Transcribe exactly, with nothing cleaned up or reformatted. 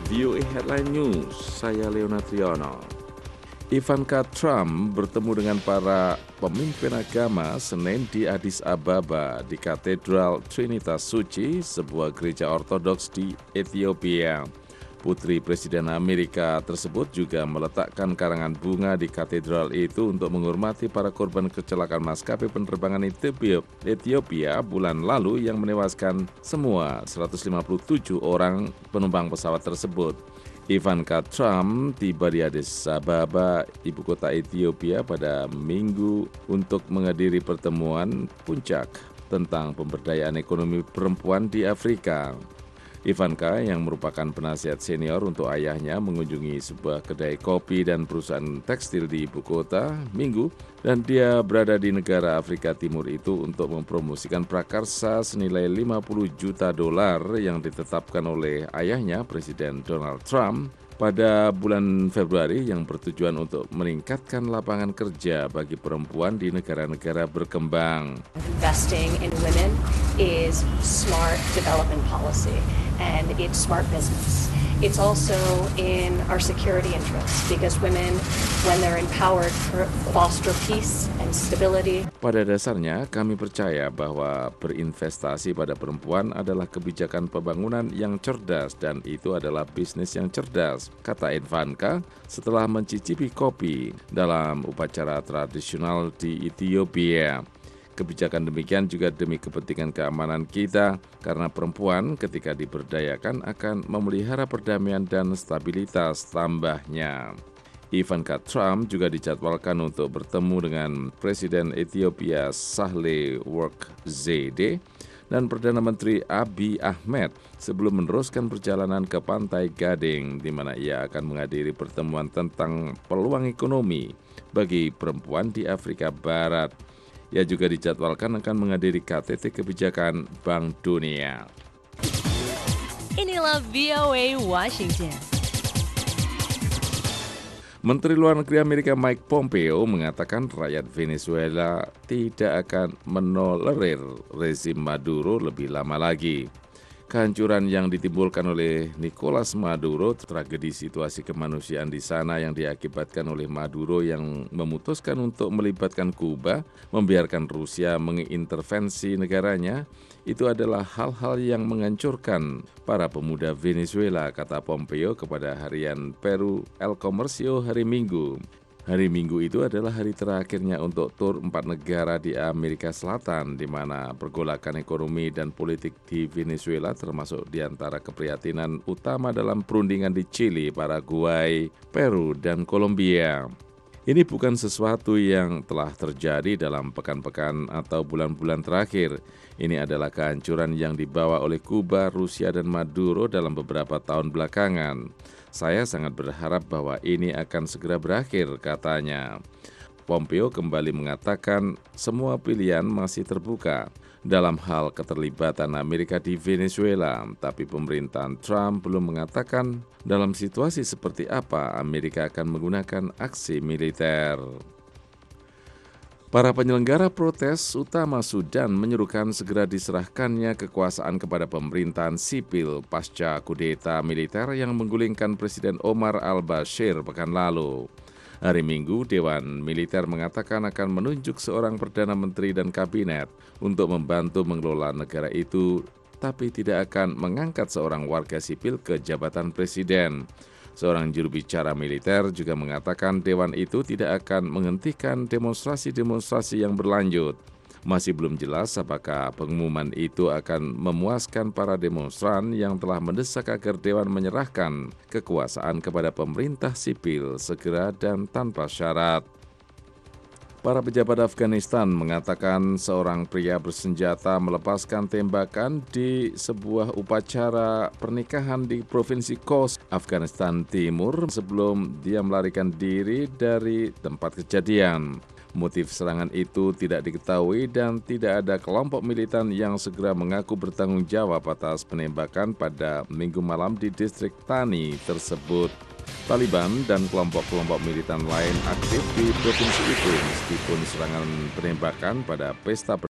V O A Headline News, saya Leona Triyono. Ivanka Trump bertemu dengan para pemimpin agama Senin di Addis Ababa di Katedral Trinitas Suci, sebuah gereja ortodoks di Ethiopia. Putri Presiden Amerika tersebut juga meletakkan karangan bunga di katedral itu untuk menghormati para korban kecelakaan maskapai penerbangan Ethiopia bulan lalu yang menewaskan semua seratus lima puluh tujuh orang penumpang pesawat tersebut. Ivanka Trump tiba di Addis Ababa, ibu kota Ethiopia, pada Minggu untuk menghadiri pertemuan puncak tentang pemberdayaan ekonomi perempuan di Afrika. Ivanka, yang merupakan penasihat senior untuk ayahnya, mengunjungi sebuah kedai kopi dan perusahaan tekstil di ibu kota Minggu, dan dia berada di negara Afrika Timur itu untuk mempromosikan prakarsa senilai lima puluh juta dolar yang ditetapkan oleh ayahnya, Presiden Donald Trump, pada bulan Februari, yang bertujuan untuk meningkatkan lapangan kerja bagi perempuan di negara-negara berkembang. Investing in women is smart development policy and it's smart business. It's also in our security interests because women, when they're empowered, foster peace and stability. Pada dasarnya, kami percaya bahwa berinvestasi pada perempuan adalah kebijakan pembangunan yang cerdas dan itu adalah bisnis yang cerdas, kata Ivanka setelah mencicipi kopi dalam upacara tradisional di Ethiopia. Kebijakan demikian juga demi kepentingan keamanan kita, karena perempuan ketika diberdayakan akan memelihara perdamaian dan stabilitas, tambahnya. Ivanka Trump juga dijadwalkan untuk bertemu dengan Presiden Ethiopia Sahle Work Zewde dan Perdana Menteri Abiy Ahmed sebelum meneruskan perjalanan ke Pantai Gading, di mana ia akan menghadiri pertemuan tentang peluang ekonomi bagi perempuan di Afrika Barat. Ia juga dijadwalkan akan menghadiri K T T kebijakan Bank Dunia. Inilah V O A Washington. Menteri Luar Negeri Amerika Mike Pompeo mengatakan rakyat Venezuela tidak akan menolerir rezim Maduro lebih lama lagi. Kehancuran yang ditimbulkan oleh Nicolas Maduro, tragedi situasi kemanusiaan di sana yang diakibatkan oleh Maduro yang memutuskan untuk melibatkan Kuba, membiarkan Rusia mengintervensi negaranya, itu adalah hal-hal yang menghancurkan para pemuda Venezuela, kata Pompeo kepada harian Peru El Comercio hari Minggu. Hari Minggu itu adalah hari terakhirnya untuk tur empat negara di Amerika Selatan, di mana pergolakan ekonomi dan politik di Venezuela termasuk di antara keprihatinan utama dalam perundingan di Chili, Paraguay, Peru, dan Kolombia. Ini bukan sesuatu yang telah terjadi dalam pekan-pekan atau bulan-bulan terakhir. Ini adalah kehancuran yang dibawa oleh Kuba, Rusia, dan Maduro dalam beberapa tahun belakangan. Saya sangat berharap bahwa ini akan segera berakhir, katanya. Pompeo kembali mengatakan semua pilihan masih terbuka dalam hal keterlibatan Amerika di Venezuela, tapi pemerintahan Trump belum mengatakan dalam situasi seperti apa Amerika akan menggunakan aksi militer. Para penyelenggara protes utama Sudan menyerukan segera diserahkannya kekuasaan kepada pemerintahan sipil pasca kudeta militer yang menggulingkan Presiden Omar al-Bashir pekan lalu. Hari Minggu, Dewan Militer mengatakan akan menunjuk seorang Perdana Menteri dan Kabinet untuk membantu mengelola negara itu, tapi tidak akan mengangkat seorang warga sipil ke jabatan presiden. Seorang juru bicara militer juga mengatakan dewan itu tidak akan menghentikan demonstrasi-demonstrasi yang berlanjut. Masih belum jelas apakah pengumuman itu akan memuaskan para demonstran yang telah mendesak agar dewan menyerahkan kekuasaan kepada pemerintah sipil segera dan tanpa syarat. Para pejabat Afghanistan mengatakan seorang pria bersenjata melepaskan tembakan di sebuah upacara pernikahan di Provinsi Khost, Afghanistan Timur, sebelum dia melarikan diri dari tempat kejadian. Motif serangan itu tidak diketahui dan tidak ada kelompok militan yang segera mengaku bertanggung jawab atas penembakan pada Minggu malam di distrik Tani tersebut. Taliban dan kelompok-kelompok militan lain aktif di provinsi itu meskipun serangan penembakan pada pesta